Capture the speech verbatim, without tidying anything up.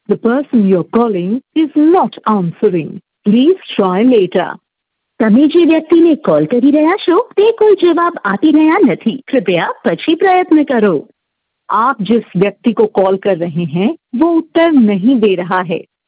The person you're calling is not answering. Please try later. તમે જે વ્યક્તિને call કરી રહ્યા છો તે કોઈ જવાબ આપી રહ્યા નથી. कृपया પછી પ્રયત્ન કરો. आप जिस व्यक्ति को कॉल कर रहे हैं वो उत्तर नहीं दे रहा है.